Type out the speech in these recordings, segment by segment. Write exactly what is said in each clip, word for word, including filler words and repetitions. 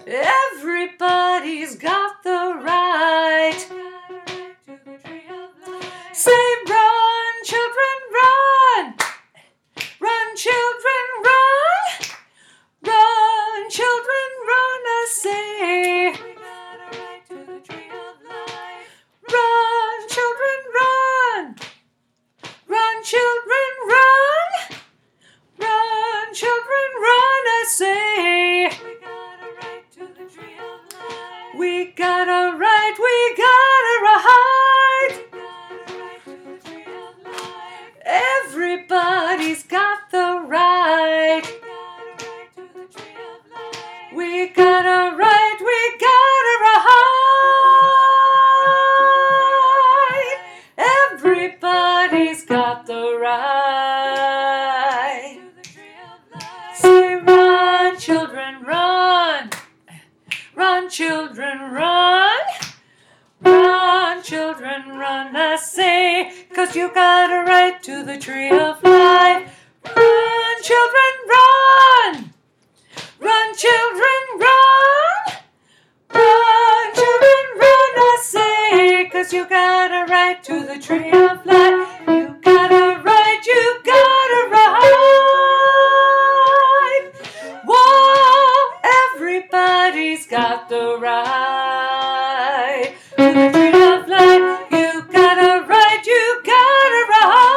Everybody's got the right. Say run, children, run. Run, children, run. Run, children, run, I say. Run, children, run. Run, children, run. Run, children, run, I say. We got a right, we got a right. Everybody's got the right. We got a right, we got a right. Everybody's got the right. Say run, children, run. Run, children, run. Run, children, run, I say, 'cause you got a right to the tree of life. Run, children, run. Run, children, run. Run, children, run, I say, 'cause you got a right to the tree of life. You got a right, you got a right. Whoa, everybody's got the right to the tree of life. You got a right, you got a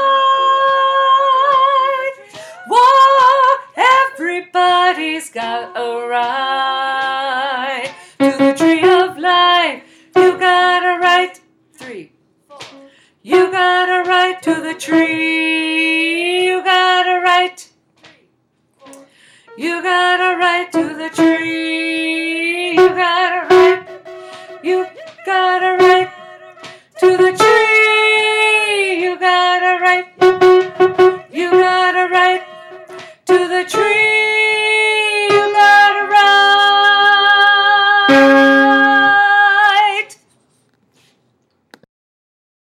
right. Whoa, everybody's got a right to the tree of life. You got a right. Three. You got a right to the tree. You got a right. You got a right to the tree. You got a right. You got a right.